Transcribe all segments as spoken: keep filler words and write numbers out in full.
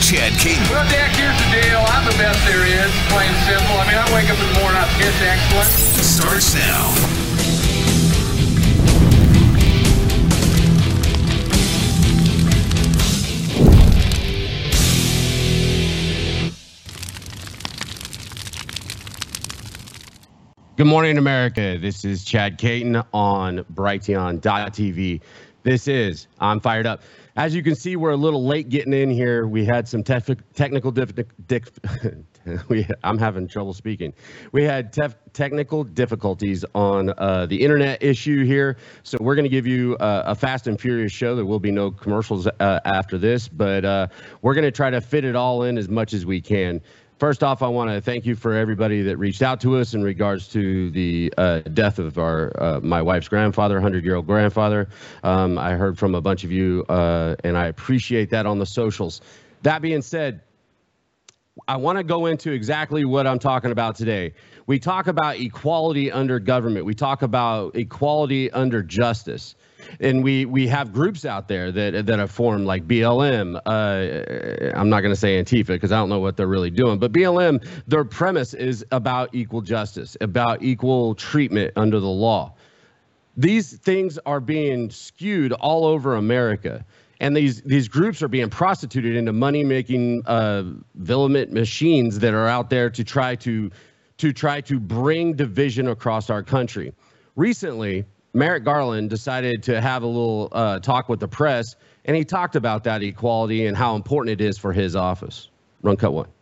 Chad King. Well, Dak, here's the deal. I'm the best there is, plain and simple. I mean, I wake up in the morning, I piss excellent. Starts now. Good morning, America. This is Chad Caton on Brighteon dot T V. This is I'm Fired Up. As you can see, we're a little late getting in here. We had some tef- technical diff- diff- we, I'm having trouble speaking. We had tef- technical difficulties on uh, the internet issue here. So we're going to give you uh, a fast and furious show. There will be no commercials uh, after this, but uh, we're going to try to fit it all in as much as we can. First off, I want to thank you for everybody that reached out to us in regards to the uh, death of our uh, my wife's grandfather, hundred-year-old grandfather. Um, I heard from a bunch of you, uh, and I appreciate that on the socials. That being said, I want to go into exactly what I'm talking about today. We talk about equality under government. We talk about equality under justice. And we we have groups out there that that have formed like B L M. Uh, I'm not going to say Antifa because I don't know what they're really doing. But B L M, their premise is about equal justice, about equal treatment under the law. These things are being skewed all over America. And these these groups are being prostituted into money-making uh, viliant machines that are out there to try to to try to bring division across our country. Recently, Merrick Garland decided to have a little uh, talk with the press, and he talked about that equality and how important it is for his office. Run cut one.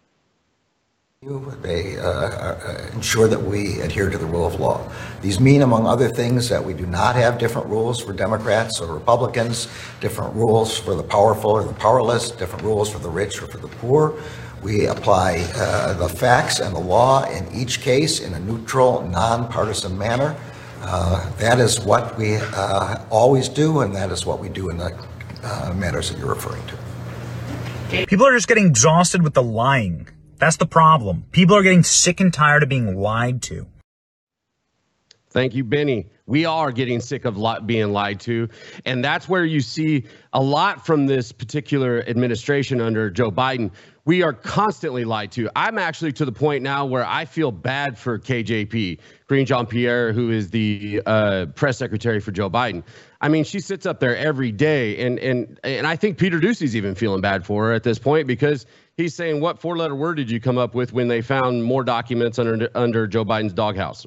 They uh, ensure that we adhere to the rule of law. These mean, among other things, that we do not have different rules for Democrats or Republicans, different rules for the powerful or the powerless, different rules for the rich or for the poor. We apply uh, the facts and the law in each case in a neutral, nonpartisan manner. Uh, that is what we uh, always do, and that is what we do in the uh, matters that you're referring to. People are just getting exhausted with the lying. That's the problem. People are getting sick and tired of being lied to. Thank you, Benny. We are getting sick of li- being lied to. And that's where you see a lot from this particular administration under Joe Biden. We are constantly lied to. I'm actually to the point now where I feel bad for K J P, Karine Jean-Pierre, who is the uh, press secretary for Joe Biden. I mean, she sits up there every day. And and and I think Peter Doocy's even feeling bad for her at this point because he's saying, what four-letter word did you come up with when they found more documents under under Joe Biden's doghouse?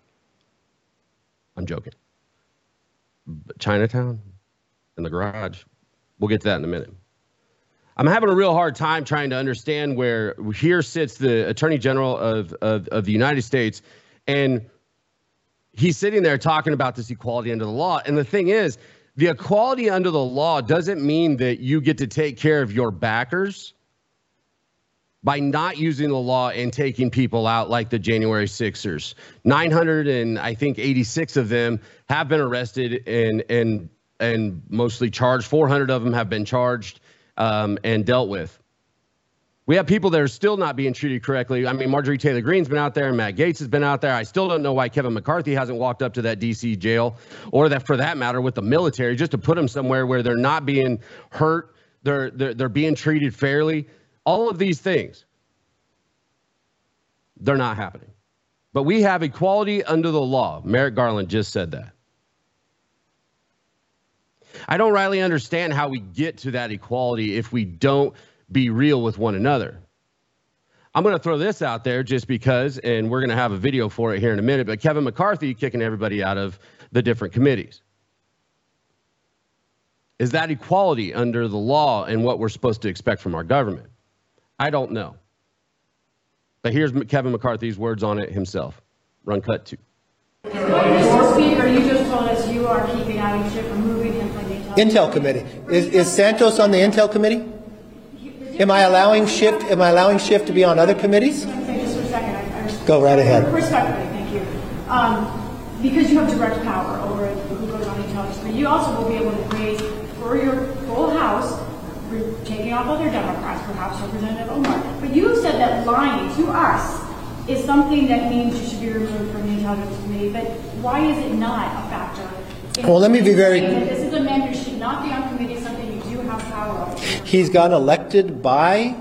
I'm joking. Chinatown in the garage. We'll get to that in a minute. I'm having a real hard time trying to understand where here sits the Attorney General of, of, of the United States, and he's sitting there talking about this equality under the law. And the thing is, the equality under the law doesn't mean that you get to take care of your backers by not using the law and taking people out like the January sixers. nine hundred and I think eighty-six of them have been arrested and and and mostly charged. four hundred of them have been charged um, and dealt with. We have people that are still not being treated correctly. I mean, Marjorie Taylor Greene's been out there and Matt Gaetz has been out there. I still don't know why Kevin McCarthy hasn't walked up to that D C jail, or that for that matter with the military, just to put them somewhere where they're not being hurt. They're they're, they're being treated fairly. All of these things, they're not happening. But we have equality under the law. Merrick Garland just said that. I don't rightly understand how we get to that equality if we don't be real with one another. I'm going to throw this out there just because, and we're going to have a video for it here in a minute, but Kevin McCarthy kicking everybody out of the different committees. Is that equality under the law and what we're supposed to expect from our government? I don't know. But here's Kevin McCarthy's words on it himself. Run cut two. Mister Speaker, you just told us you are keeping Adam Schiff from moving him from the Intel, Intel Committee. Is, is Santos on the Intel Committee? Am I allowing Schiff? Am I allowing Schiff to be on other committees? Just for a second. I, I Go right ahead. Respectfully, thank you. Um, because you have direct power over who goes on the intelligence committee, you also will be able to raise for your full House, taking off other Democrats, perhaps Representative Omar. But you said that lying to us is something that means you should be removed from the Intelligence Committee. But why is it not a factor? Well, let me be very. This is a man who should not be on committee, something you do have power power over you? He's gotten elected by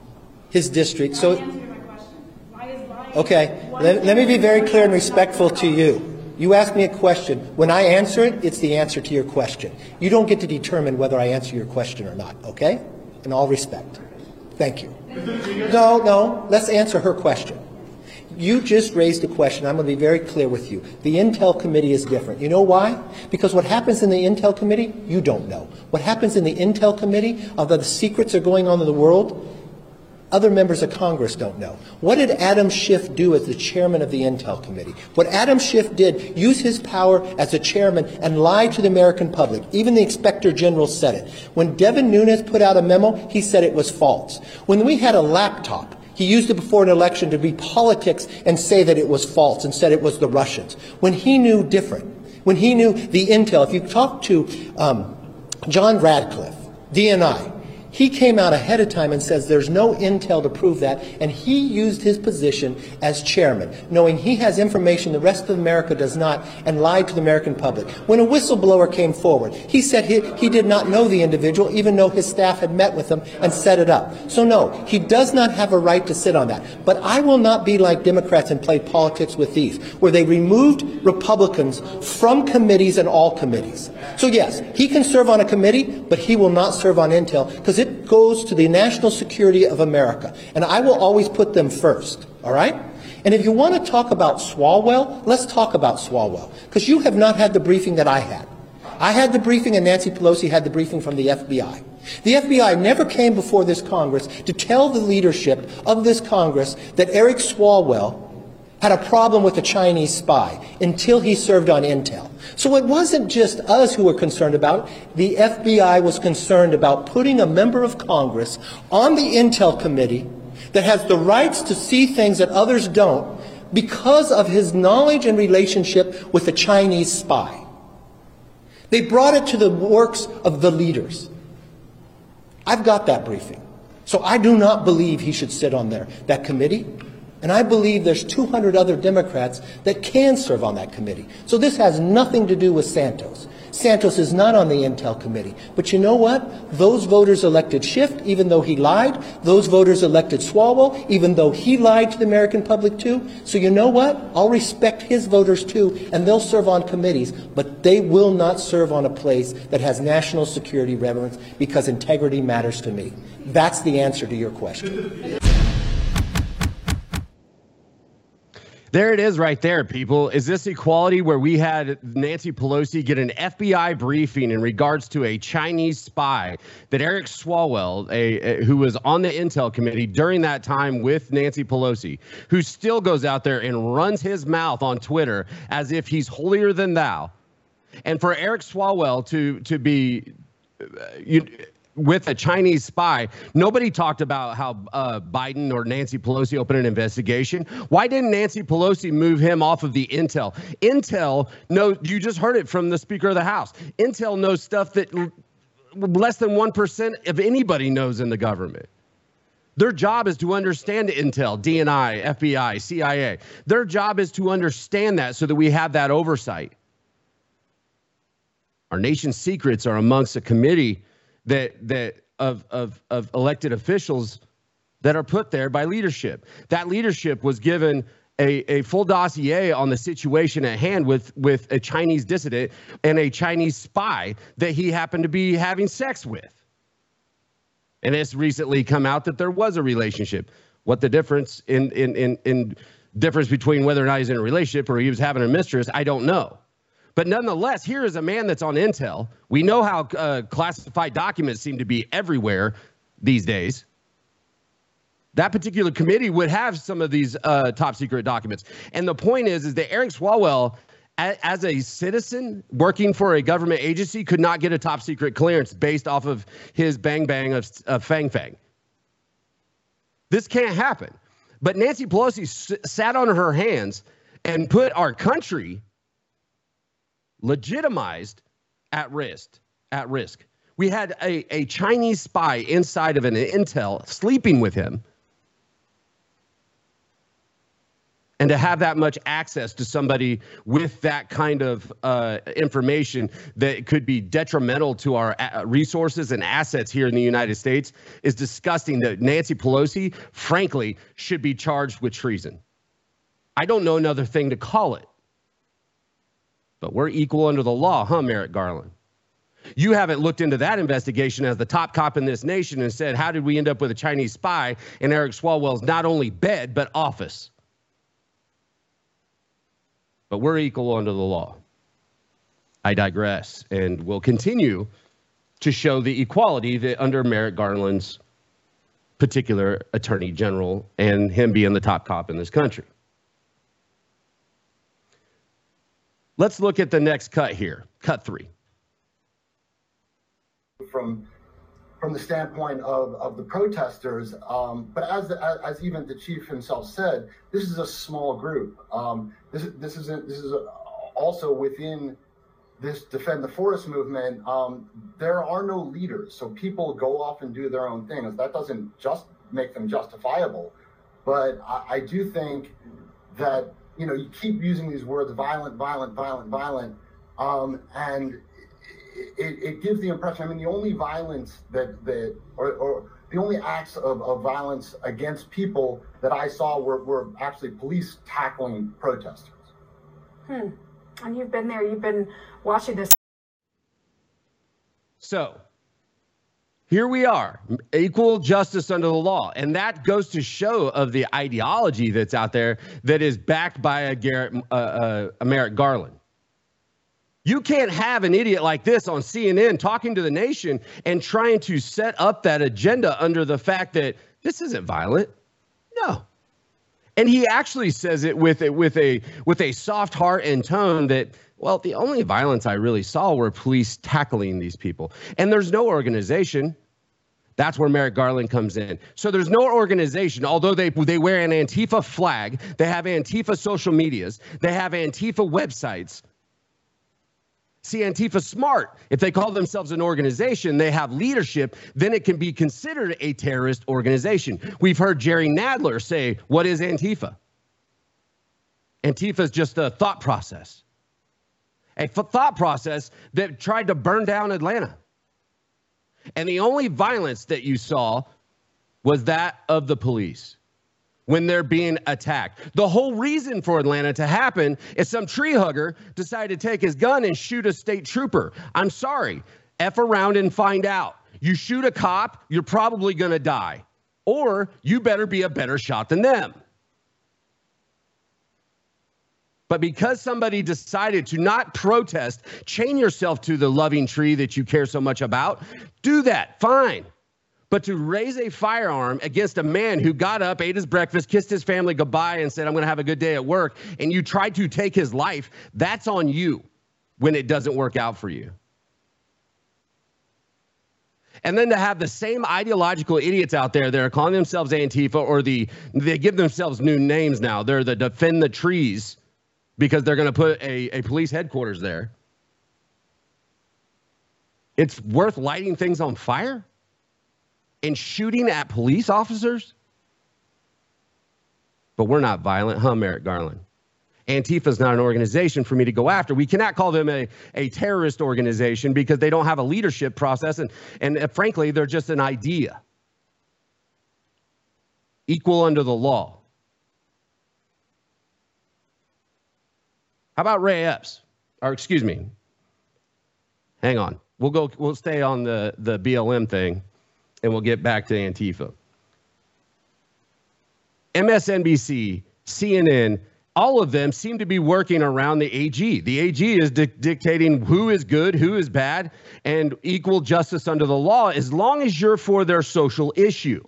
his district. So, Answer my question. Why is lying? okay, one let, let me be very clear and thing respectful to you. You ask me a question. When I answer it, it's the answer to your question. You don't get to determine whether I answer your question or not, okay? In all respect. Thank you. No, no, let's answer her question. You just raised a question. I'm going to be very clear with you. The Intel Committee is different. You know why? Because what happens in the Intel Committee, you don't know. What happens in the Intel Committee, although the secrets are going on in the world, other members of Congress don't know. What did Adam Schiff do as the chairman of the Intel Committee? What Adam Schiff did, use his power as a chairman and lie to the American public. Even the Inspector General said it. When Devin Nunes put out a memo, he said it was false. When we had a laptop, he used it before an election to be politics and say that it was false and said it was the Russians. When he knew different, when he knew the intel, if you talk to um, John Radcliffe, D N I, he came out ahead of time and says there's no intel to prove that, and he used his position as chairman, knowing he has information the rest of America does not, and lied to the American public. When a whistleblower came forward, he said he, he did not know the individual, even though his staff had met with him and set it up. So no, he does not have a right to sit on that. But I will not be like Democrats and play politics with these, where they removed Republicans from committees and all committees. So yes, he can serve on a committee, but he will not serve on intel, because it goes to the national security of America. And I will always put them first, all right? And if you want to talk about Swalwell, let's talk about Swalwell, because you have not had the briefing that I had. I had the briefing and Nancy Pelosi had the briefing from the F B I. The F B I never came before this Congress to tell the leadership of this Congress that Eric Swalwell had a problem with a Chinese spy until he served on intel. So it wasn't just us who were concerned about it. The F B I was concerned about putting a member of Congress on the Intel Committee that has the rights to see things that others don't because of his knowledge and relationship with a Chinese spy. They brought it to the works of the leaders. I've got that briefing. So I do not believe he should sit on there, that committee. And I believe there's two hundred other Democrats that can serve on that committee. So this has nothing to do with Santos. Santos is not on the Intel Committee. But you know what? Those voters elected Schiff, even though he lied. Those voters elected Swalwell, even though he lied to the American public too. So you know what? I'll respect his voters too, and they'll serve on committees, but they will not serve on a place that has national security relevance, because integrity matters to me. That's the answer to your question. There it is right there, people. Is this equality where we had Nancy Pelosi get an F B I briefing in regards to a Chinese spy that Eric Swalwell, a, a, who was on the Intel Committee during that time with Nancy Pelosi, who still goes out there and runs his mouth on Twitter as if he's holier than thou. And for Eric Swalwell to, to be... Uh, you, with a Chinese spy, nobody talked about how uh, Biden or Nancy Pelosi opened an investigation. Why didn't Nancy Pelosi move him off of the Intel? Intel knows, you just heard it from the Speaker of the House. Intel knows stuff that l- less than one percent of anybody knows in the government. Their job is to understand Intel, D N I, F B I, C I A. Their job is to understand that so that we have that oversight. Our nation's secrets are amongst a committee that that of, of of elected officials that are put there by leadership. That leadership was given a, a full dossier on the situation at hand with, with a Chinese dissident and a Chinese spy that he happened to be having sex with. And it's recently come out that there was a relationship. What the difference in in in, in difference between whether or not he's in a relationship or he was having a mistress, I don't know. But nonetheless, here is a man that's on Intel. We know how uh, classified documents seem to be everywhere these days. That particular committee would have some of these uh, top secret documents. And the point is, is that Eric Swalwell, a, as a citizen working for a government agency, could not get a top secret clearance based off of his bang bang of, of Fang Fang. This can't happen. But Nancy Pelosi s- sat on her hands and put our country legitimized at risk, at risk. We had a, a Chinese spy inside of an Intel sleeping with him. And to have that much access to somebody with that kind of uh, information that could be detrimental to our uh, resources and assets here in the United States is disgusting. That Nancy Pelosi, frankly, should be charged with treason. I don't know another thing to call it. But we're equal under the law, huh, Merrick Garland? You haven't looked into that investigation as the top cop in this nation and said, how did we end up with a Chinese spy in Eric Swalwell's not only bed, but office? But we're equal under the law. I digress, and will continue to show the equality that under Merrick Garland's particular attorney general and him being the top cop in this country. Let's look at the next cut here, cut three. From from the standpoint of, of the protesters, um, but as, the, as as even the chief himself said, this is a small group. Um, this this is a, this is a, also within this Defend the Forest movement. Um, there are no leaders, so people go off and do their own things. That doesn't just make them justifiable, but I, I do think that you know you keep using these words violent, violent, violent, violent, um, and It, it gives the impression, I mean, the only violence that, that or, or the only acts of, of violence against people that I saw were, were actually police tackling protesters. Hmm. And you've been there, you've been watching this. So here we are, equal justice under the law. And that goes to show of the ideology that's out there that is backed by a, Garrett, uh, uh, a Merrick Garland. You can't have an idiot like this on C N N talking to the nation and trying to set up that agenda under the fact that this isn't violent. No. And he actually says it with a, with a, with a soft heart and tone that, well, the only violence I really saw were police tackling these people. And there's no organization. That's where Merrick Garland comes in. So there's no organization, although they they wear an Antifa flag, they have Antifa social medias, they have Antifa websites. See, Antifa's smart. If they call themselves an organization, they have leadership, then it can be considered a terrorist organization. We've heard Jerry Nadler say, what is Antifa? Antifa is just a thought process. A thought process that tried to burn down Atlanta. And the only violence that you saw was that of the police when they're being attacked. The whole reason for Atlanta to happen is some tree hugger decided to take his gun and shoot a state trooper. I'm sorry. F around and find out. You shoot a cop, you're probably going to die. Or you better be a better shot than them. But because somebody decided to not protest, chain yourself to the loving tree that you care so much about, do that, fine. But to raise a firearm against a man who got up, ate his breakfast, kissed his family goodbye, and said, I'm going to have a good day at work, and you tried to take his life, that's on you when it doesn't work out for you. And then to have the same ideological idiots out there that are calling themselves Antifa, or the they give themselves new names now. They're the Defend the Trees because they're going to put a, a police headquarters there. It's worth lighting things on fire? And shooting at police officers? But we're not violent, huh, Merrick Garland? Antifa is not an organization for me to go after. We cannot call them a, a terrorist organization because they don't have a leadership process, and, and uh, frankly, they're just an idea. Equal under the law. How about Ray Epps? Or excuse me. Hang on. We'll go. We'll stay on the, the B L M thing. And we'll get back to Antifa. M S N B C, C N N, all of them seem to be working around the A G. The A G is di- dictating who is good, who is bad, and equal justice under the law as long as you're for their social issue.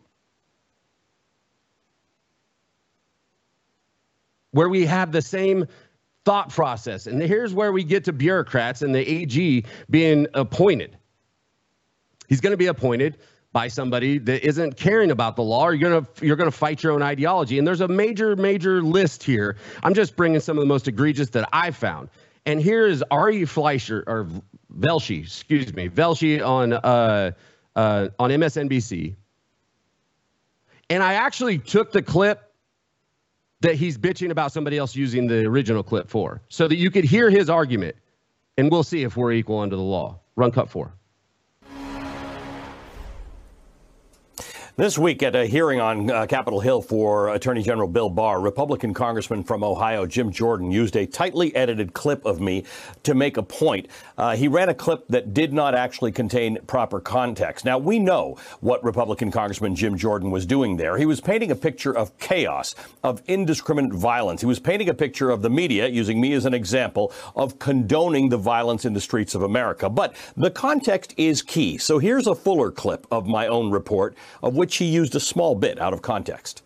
Where we have the same thought process. And here's where we get to bureaucrats and the A G being appointed. He's going to be appointed by somebody that isn't caring about the law, or you're going to you're going to fight your own ideology. And there's a major, major list here. I'm just bringing some of the most egregious that I found. And here is Ari Fleischer, or Velshi, excuse me, Velshi on, uh, uh, on M S N B C. And I actually took the clip that he's bitching about somebody else using the original clip for, so that you could hear his argument, and we'll see if we're equal under the law. Run cut four. This week at a hearing on uh, Capitol Hill for Attorney General Bill Barr, Republican Congressman from Ohio Jim Jordan used a tightly edited clip of me to make a point. Uh, he ran a clip that did not actually contain proper context. Now, we know what Republican Congressman Jim Jordan was doing there. He was painting a picture of chaos, of indiscriminate violence. He was painting a picture of the media, using me as an example, of condoning the violence in the streets of America. But the context is key. So here's a fuller clip of my own report, of which which he used a small bit out of context.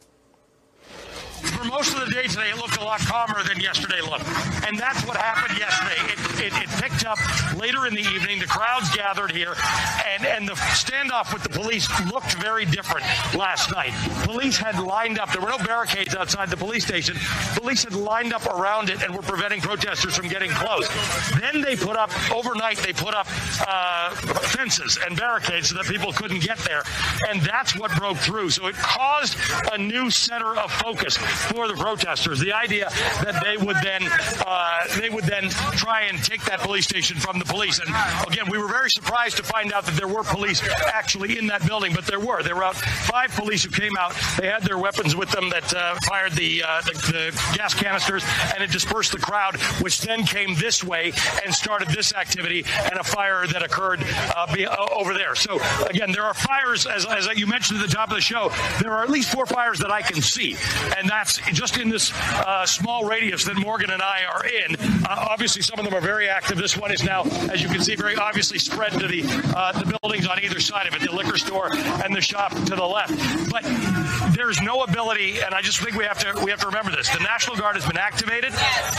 For most of the day today, it looked a lot calmer than yesterday looked. And that's what happened yesterday. It, it, it picked up later in the evening. The crowds gathered here, and, and the standoff with the police looked very different last night. Police had lined up. There were no barricades outside the police station. Police had lined up around it and were preventing protesters from getting close. Then they put up, overnight, they put up uh, fences and barricades so that people couldn't get there. And that's what broke through. So it caused a new center of focus for the protesters. The idea that they would then uh, they would then try and take that police station from the police. And again, we were very surprised to find out that there were police actually in that building, but there were. There were about five police who came out. They had their weapons with them that uh, fired the, uh, the the gas canisters, and it dispersed the crowd, which then came this way and started this activity and a fire that occurred uh, be, uh, over there. So again, there are fires, as, as you mentioned at the top of the show, there are at least four fires that I can see, and that's just in this uh, small radius that Morgan and I are in. Uh, obviously, some of them are very active. This one is now, as you can see, very obviously spread to the uh, the buildings on either side of it, the liquor store and the shop to the left. But there's no ability, and I just think we have to we have to remember this. The National Guard has been activated.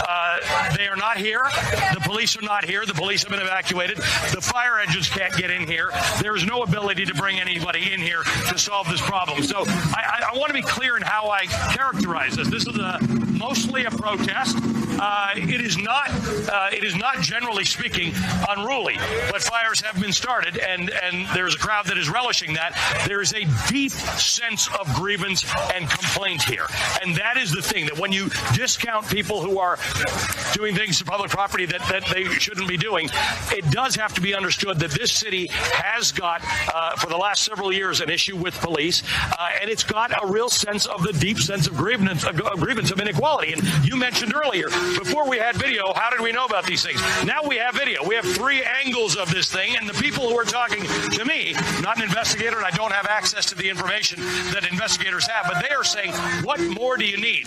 Uh, they are not here. The police are not here. The police have been evacuated. The fire engines can't get in here. There is no ability to bring anybody in here to solve this problem. So I, I, I want to be clear in how I characterize this. This is a, mostly a protest. Uh, it is not. Uh, it is not, generally speaking, unruly. But fires have been started, and and there's a crowd that is relishing that. There is a deep sense of grievance and complaint here, and that is the thing, that when you discount people who are doing things to public property that that they shouldn't be doing, it does have to be understood that this city has got, uh, for the last several years, an issue with police, uh, and it's got a real sense of the deep sense of grievance, of grievance of inequality. And you mentioned earlier, before we had video, how did we know about these things? Now we have video. We have three angles of this thing, and the people who are talking to me, not an investigator, and I don't have access to the information that investigators have, but they are saying, what more do you need?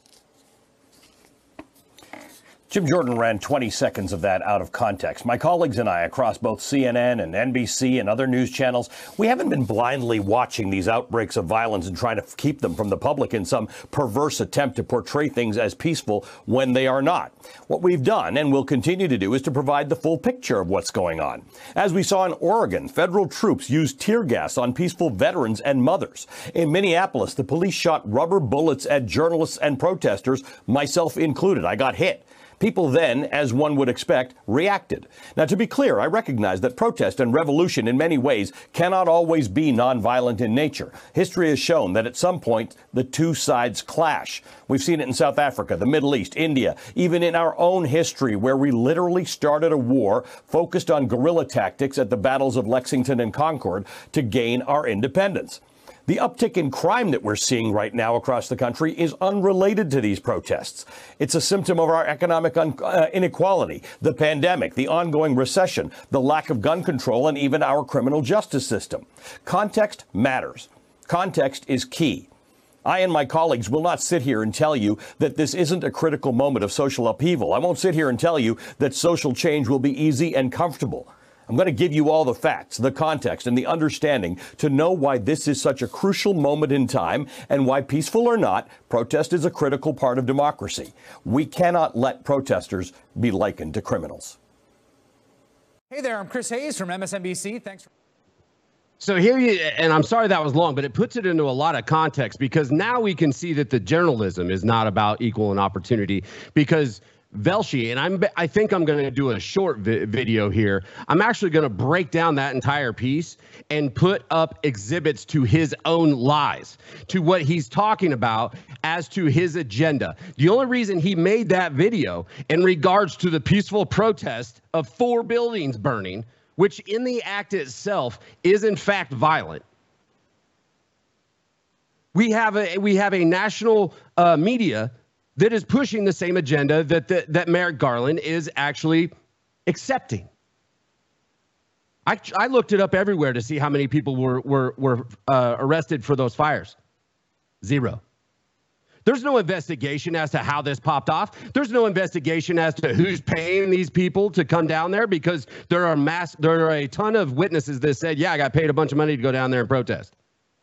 Jim Jordan ran twenty seconds of that out of context. My colleagues and I across both C N N and N B C and other news channels, we haven't been blindly watching these outbreaks of violence and trying to keep them from the public in some perverse attempt to portray things as peaceful when they are not. What we've done and will continue to do is to provide the full picture of what's going on. As we saw in Oregon, federal troops used tear gas on peaceful veterans and mothers. In Minneapolis, the police shot rubber bullets at journalists and protesters, myself included. I got hit. People then, as one would expect, reacted. Now, to be clear, I recognize that protest and revolution in many ways cannot always be nonviolent in nature. History has shown that at some point the two sides clash. We've seen it in South Africa, the Middle East, India, even in our own history, where we literally started a war focused on guerrilla tactics at the battles of Lexington and Concord to gain our independence. The uptick in crime that we're seeing right now across the country is unrelated to these protests. It's a symptom of our economic un- uh, inequality, the pandemic, the ongoing recession, the lack of gun control, and even our criminal justice system. Context matters. Context is key. I and my colleagues will not sit here and tell you that this isn't a critical moment of social upheaval. I won't sit here and tell you that social change will be easy and comfortable. I'm going to give you all the facts, the context, and the understanding to know why this is such a crucial moment in time and why, peaceful or not, protest is a critical part of democracy. We cannot let protesters be likened to criminals. Hey there, I'm Chris Hayes from M S N B C. Thanks for... So here you, and I'm sorry that was long, but it puts it into a lot of context, because now we can see that the journalism is not about equal and opportunity, because Velshi, and I'm, I think I'm going to do a short vi- video here. I'm actually going to break down that entire piece and put up exhibits to his own lies, to what he's talking about as to his agenda. The only reason he made that video in regards to the peaceful protest of four buildings burning, which in the act itself is in fact violent. We have a we have a national uh, media that is pushing the same agenda that the, that Merrick Garland is actually accepting. I, I looked it up everywhere to see how many people were were were uh, arrested for those fires. Zero. There's no investigation as to how this popped off. There's no investigation as to who's paying these people to come down there, because there are mass there are a ton of witnesses that said, yeah, I got paid a bunch of money to go down there and protest.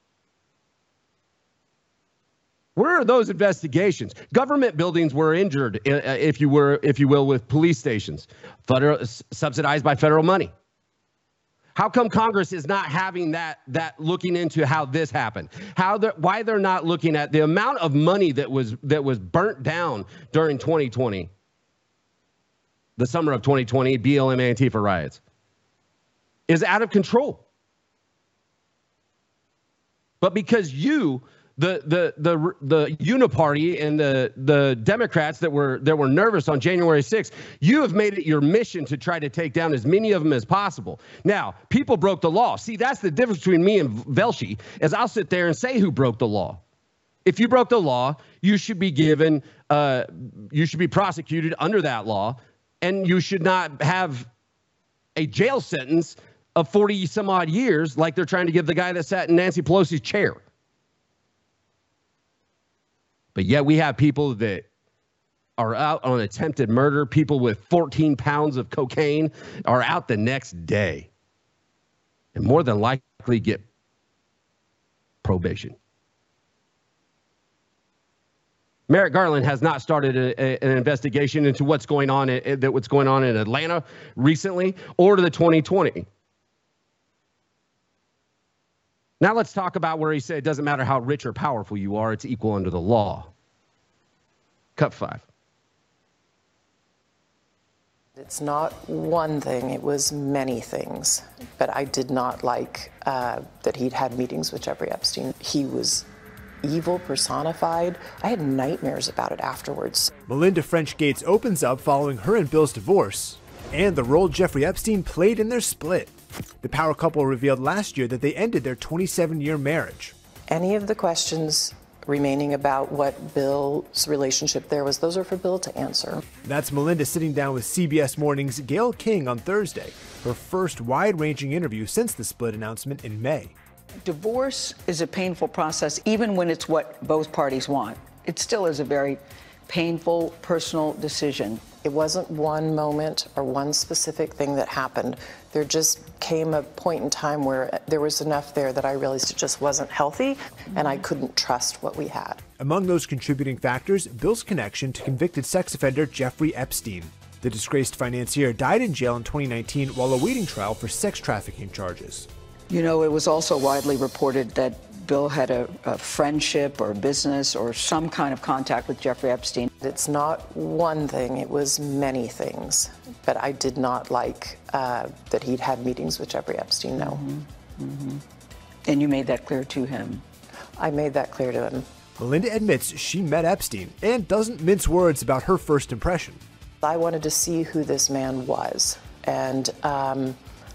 Where are those investigations? Government buildings were injured, if you were, if you will, with police stations, federal, subsidized by federal money. How come Congress is not having that, that looking into how this happened? How they're, why they're not looking at the amount of money that was that was burnt down during twenty twenty, the summer of twenty twenty, B L M Antifa riots, is out of control. But because you, the the the the Uniparty and the the Democrats that were that were nervous on January sixth, you have made it your mission to try to take down as many of them as possible. Now, people broke the law. See, that's the difference between me and Velshi, is I'll sit there and say who broke the law. If you broke the law, you should be given, uh, you should be prosecuted under that law, and you should not have a jail sentence of forty some odd years like they're trying to give the guy that sat in Nancy Pelosi's chair. But yet we have people that are out on attempted murder. People with fourteen pounds of cocaine are out the next day and more than likely get probation. Merrick Garland has not started a, a, an investigation into what's going on in, that what's going on in Atlanta recently, or to the twenty twenty. Now let's talk about where he said it doesn't matter how rich or powerful you are, it's equal under the law. Cut five. It's not one thing, it was many things. But I did not like uh, that he'd had meetings with Jeffrey Epstein. He was evil personified. I had nightmares about it afterwards. Melinda French Gates opens up following her and Bill's divorce and the role Jeffrey Epstein played in their split. The power couple revealed last year that they ended their twenty-seven year marriage. Any of the questions remaining about what Bill's relationship there was, those are for Bill to answer. That's Melinda sitting down with C B S Morning's Gayle King on Thursday, her first wide-ranging interview since the split announcement in May. Divorce is a painful process, even when it's what both parties want. It still is a very painful, personal decision. It wasn't one moment or one specific thing that happened. There just came a point in time where there was enough there that I realized it just wasn't healthy, and I couldn't trust what we had. Among those contributing factors, Bill's connection to convicted sex offender Jeffrey Epstein. The disgraced financier died in jail in twenty nineteen while awaiting trial for sex trafficking charges. You know, it was also widely reported that Bill had a, a friendship or business or some kind of contact with Jeffrey Epstein. It's not one thing, it was many things. But I did not like uh, that he'd had meetings with Jeffrey Epstein, no. Mm-hmm. Mm-hmm. And you made that clear to him? I made that clear to him. Melinda admits she met Epstein and doesn't mince words about her first impression. I wanted to see who this man was, and um,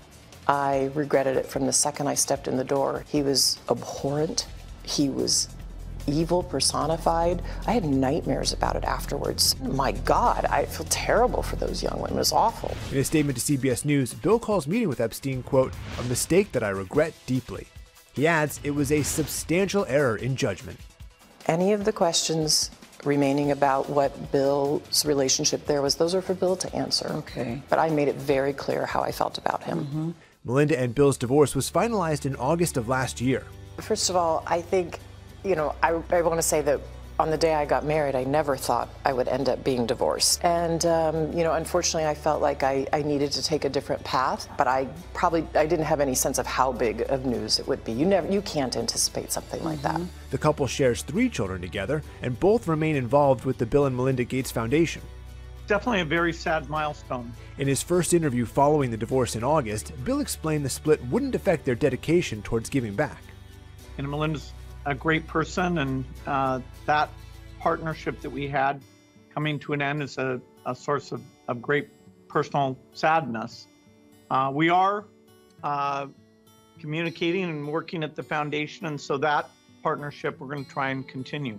I regretted it from the second I stepped in the door. He was abhorrent. He was evil personified. I had nightmares about it afterwards. My God, I feel terrible for those young women. It was awful. In a statement to C B S News, Bill calls meeting with Epstein, quote, a mistake that I regret deeply. He adds it was a substantial error in judgment. Any of the questions remaining about what Bill's relationship there was, those are for Bill to answer. Okay. But I made it very clear how I felt about him. Mm-hmm. Melinda and Bill's divorce was finalized in August of last year. First of all, I think, you know, I, I want to say that on the day I got married, I never thought I would end up being divorced. And, um, you know, unfortunately, I felt like I, I needed to take a different path, but I probably, I didn't have any sense of how big of news it would be. You never, you can't anticipate something like that. The couple shares three children together, and both remain involved with the Bill and Melinda Gates Foundation. Definitely a very sad milestone. In his first interview following the divorce in August, Bill explained the split wouldn't affect their dedication towards giving back. And Melinda's a great person, and uh, that partnership that we had coming to an end is a, a source of, of great personal sadness. Uh, we are uh, communicating and working at the foundation, and so that partnership we're going to try and continue.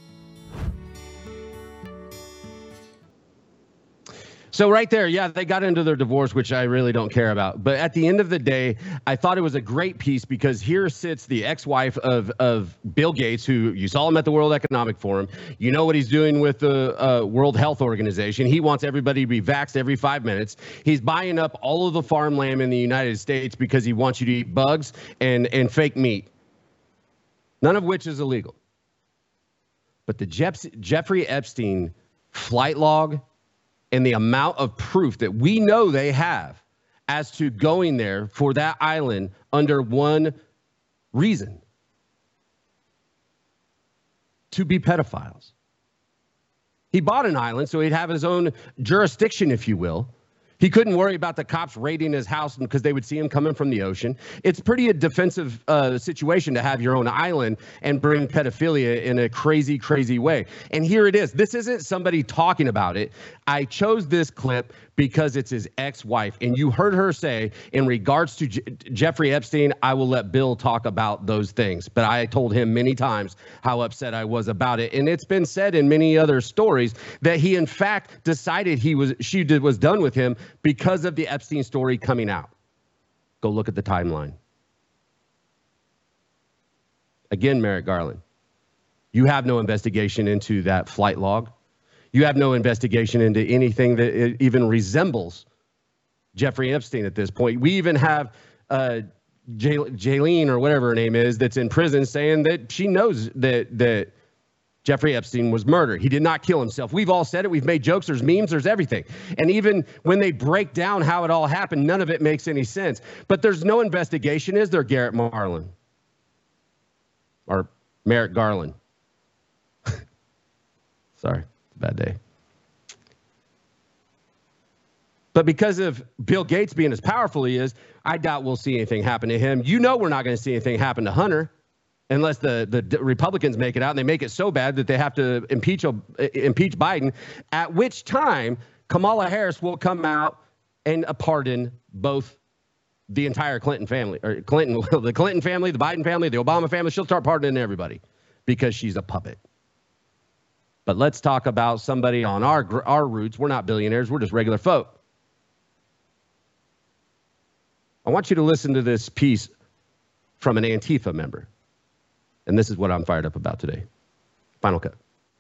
So right there, yeah, they got into their divorce, which I really don't care about. But at the end of the day, I thought it was a great piece because here sits the ex-wife of, of Bill Gates, who you saw him at the World Economic Forum. You know what he's doing with the uh, World Health Organization. He wants everybody to be vaxxed every five minutes. He's buying up all of the farmland in the United States because he wants you to eat bugs and, and fake meat, none of which is illegal. But the Jeff- Jeffrey Epstein flight log and the amount of proof that we know they have as to going there for that island under one reason: to be pedophiles. He bought an island so he'd have his own jurisdiction, if you will. He couldn't worry about the cops raiding his house because they would see him coming from the ocean. It's pretty a defensive uh, situation to have your own island and bring pedophilia in a crazy, crazy way. And here it is. This isn't somebody talking about it. I chose this clip because it's his ex-wife. And you heard her say, in regards to J- Jeffrey Epstein, I will let Bill talk about those things. But I told him many times how upset I was about it. And it's been said in many other stories that he, in fact, decided he was she did was done with him because of the Epstein story coming out. Go look at the timeline. Again, Merrick Garland, you have no investigation into that flight log. You have no investigation into anything that even resembles Jeffrey Epstein at this point. We even have uh, Jay- Jaylene or whatever her name is that's in prison saying that she knows that that Jeffrey Epstein was murdered. He did not kill himself. We've all said it. We've made jokes. There's memes. There's everything. And even when they break down how it all happened, none of it makes any sense. But there's no investigation, is there, Garrett Marlin? Or Merrick Garland? Sorry. Bad day. But because of Bill Gates being as powerful he is, I doubt we'll see anything happen to him. You know we're not going to see anything happen to Hunter unless the, the Republicans make it out and they make it so bad that they have to impeach, impeach Biden, at which time Kamala Harris will come out and pardon both the entire Clinton family, or Clinton, the Clinton family, the Biden family, the Obama family. She'll start pardoning everybody because she's a puppet. But let's talk about somebody on our our roots. We're not billionaires. We're just regular folk. I want you to listen to this piece from an Antifa member. And this is what I'm fired up about today. Final cut.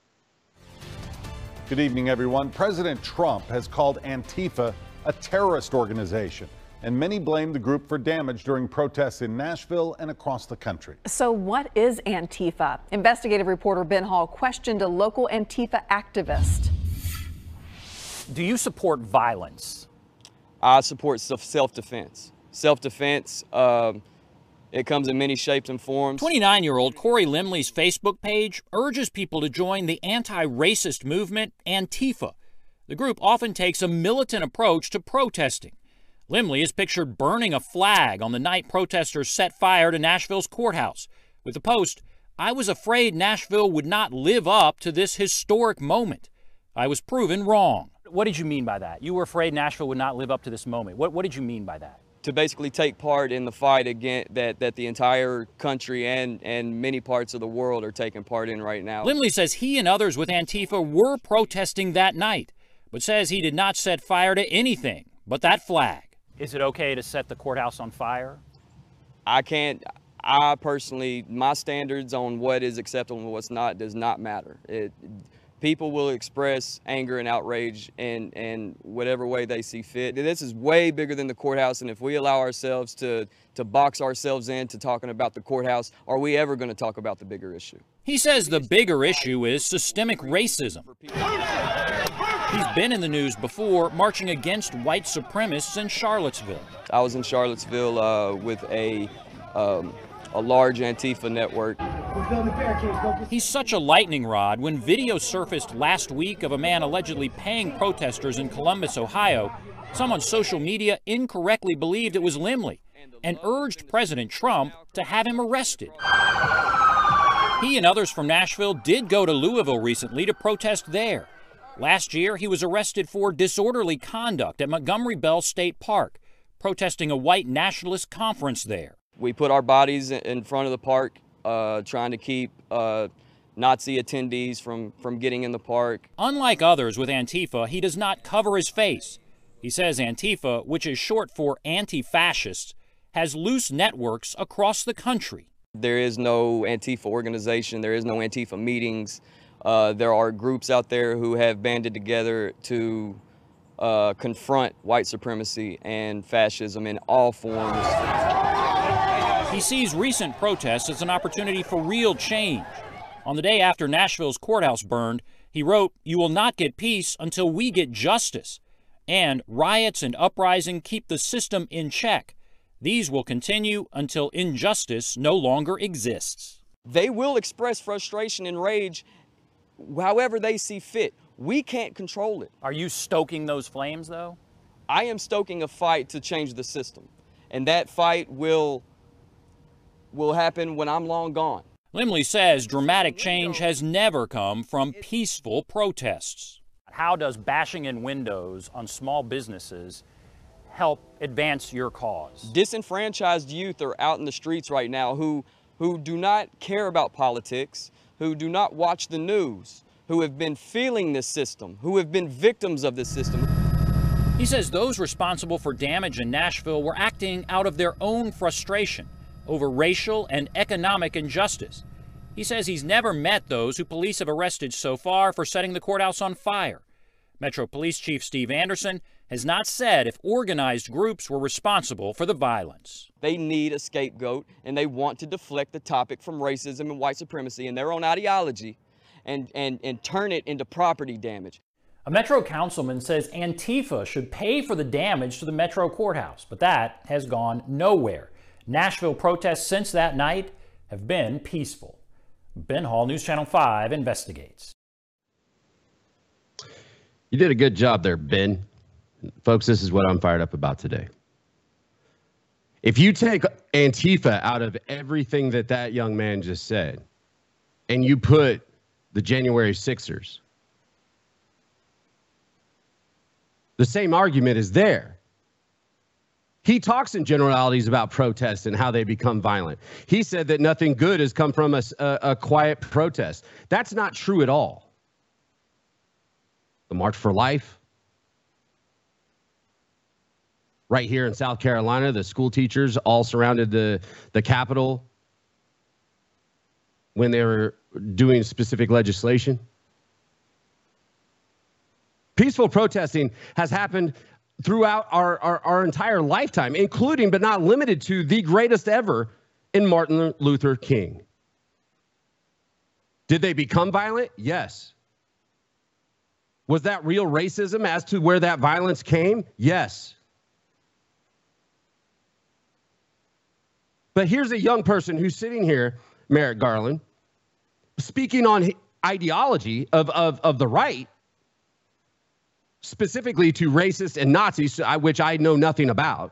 Good evening, everyone. President Trump has called Antifa a terrorist organization, and many blame the group for damage during protests in Nashville and across the country. So what is Antifa? Investigative reporter Ben Hall questioned a local Antifa activist. Do you support violence? I support self-defense. Self-defense, um, it comes in many shapes and forms. twenty-nine-year-old Corey Limley's Facebook page urges people to join the anti-racist movement Antifa. The group often takes a militant approach to protesting. Limley is pictured burning a flag on the night protesters set fire to Nashville's courthouse. With the post, "I was afraid Nashville would not live up to this historic moment. I was proven wrong." What did you mean by that? You were afraid Nashville would not live up to this moment. What, what did you mean by that? To basically take part in the fight again that, that the entire country and, and many parts of the world are taking part in right now. Limley says he and others with Antifa were protesting that night, but says he did not set fire to anything but that flag. Is it okay to set the courthouse on fire? I can't, I personally, my standards on what is acceptable and what's not does not matter. It, people will express anger and outrage in, in whatever way they see fit. This is way bigger than the courthouse, and if we allow ourselves to, to box ourselves into talking about the courthouse, are we ever going to talk about the bigger issue? He says the bigger issue is systemic racism. He's been in the news before, marching against white supremacists in Charlottesville. I was in Charlottesville uh, with a, um, a large Antifa network. He's such a lightning rod when video surfaced last week of a man allegedly paying protesters in Columbus, Ohio. Some on social media incorrectly believed it was Limley and urged President Trump to have him arrested. He and others from Nashville did go to Louisville recently to protest there. Last year, he was arrested for disorderly conduct at Montgomery Bell State Park, protesting a white nationalist conference there. We put our bodies in front of the park, uh, trying to keep uh, Nazi attendees from, from getting in the park. Unlike others with Antifa, he does not cover his face. He says Antifa, which is short for anti-fascists, has loose networks across the country. There is no Antifa organization. There is no Antifa meetings. Uh, there are groups out there who have banded together to uh, confront white supremacy and fascism in all forms. He sees recent protests as an opportunity for real change. On the day after Nashville's courthouse burned, he wrote, "You will not get peace until we get justice. And riots and uprising keep the system in check. These will continue until injustice no longer exists." They will express frustration and rage however they see fit. We can't control it. Are you stoking those flames, though? I am stoking a fight to change the system. And that fight will, will happen when I'm long gone. Limley says dramatic change has never come from peaceful protests. How does bashing in windows on small businesses help advance your cause? Disenfranchised youth are out in the streets right now who, who do not care about politics, who do not watch the news, who have been feeling this system, who have been victims of this system. He says those responsible for damage in Nashville were acting out of their own frustration over racial and economic injustice. He says he's never met those who police have arrested so far for setting the courthouse on fire. Metro Police Chief Steve Anderson has not said if organized groups were responsible for the violence. They need a scapegoat, and they want to deflect the topic from racism and white supremacy and their own ideology and, and, and turn it into property damage. A Metro councilman says Antifa should pay for the damage to the Metro courthouse, but that has gone nowhere. Nashville protests since that night have been peaceful. Ben Hall, News Channel five, investigates. You did a good job there, Ben. Folks, this is what I'm fired up about today. If you take Antifa out of everything that that young man just said, and you put the January Sixers, the same argument is there. He talks in generalities about protests and how they become violent. He said that nothing good has come from a, a, a quiet protest. That's not true at all. The March for Life. Right here in South Carolina, the school teachers all surrounded the, the Capitol when they were doing specific legislation. Peaceful protesting has happened throughout our, our, our entire lifetime, including but not limited to the greatest ever in Martin Luther King. Did they become violent? Yes. Was that real racism as to where that violence came? Yes. But here's a young person who's sitting here, Merrick Garland, speaking on ideology of, of, of the right, specifically to racists and Nazis, which I know nothing about.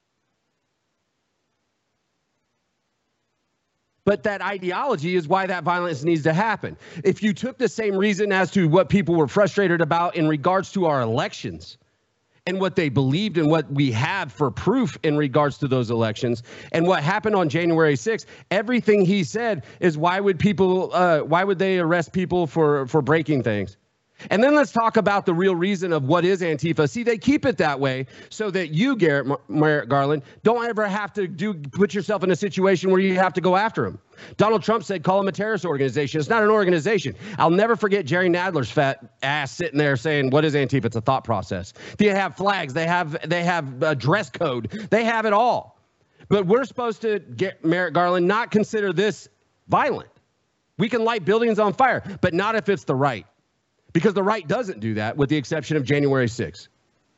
But that ideology is why that violence needs to happen. If you took the same reason as to what people were frustrated about in regards to our elections and what they believed and what we have for proof in regards to those elections and what happened on January sixth, everything he said is why would people, uh, why would they arrest people for, for breaking things? And then let's talk about the real reason of what is Antifa. See, they keep it that way so that you, Garrett, Merrick Garland, don't ever have to do put yourself in a situation where you have to go after them. Donald Trump said, call them a terrorist organization. It's not an organization. I'll never forget Jerry Nadler's fat ass sitting there saying, what is Antifa? It's a thought process. They have flags. They have, they have a dress code. They have it all. But we're supposed to, get Merrick Garland, not consider this violent. We can light buildings on fire, but not if it's the right. Because the right doesn't do that, with the exception of January sixth.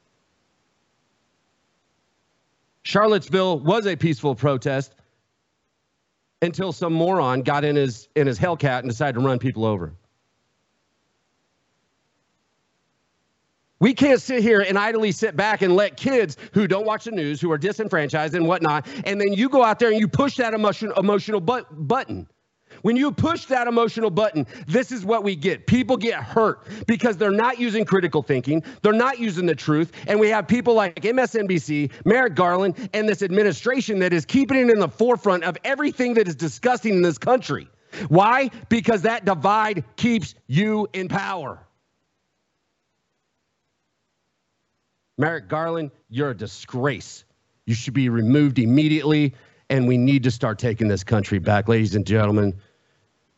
Charlottesville was a peaceful protest until some moron got in his, in his Hellcat and decided to run people over. We can't sit here and idly sit back and let kids who don't watch the news, who are disenfranchised and whatnot, and then you go out there and you push that emotion, emotional but, button. When you push that emotional button, this is what we get. People get hurt because they're not using critical thinking. They're not using the truth. And we have people like M S N B C, Merrick Garland, and this administration that is keeping it in the forefront of everything that is disgusting in this country. Why? Because that divide keeps you in power. Merrick Garland, you're a disgrace. You should be removed immediately, and we need to start taking this country back. Ladies and gentlemen,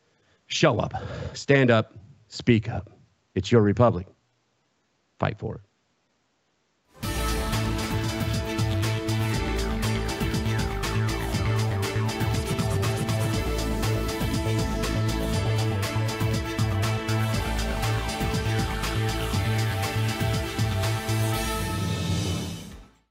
show up, stand up, speak up. It's your republic. Fight for it.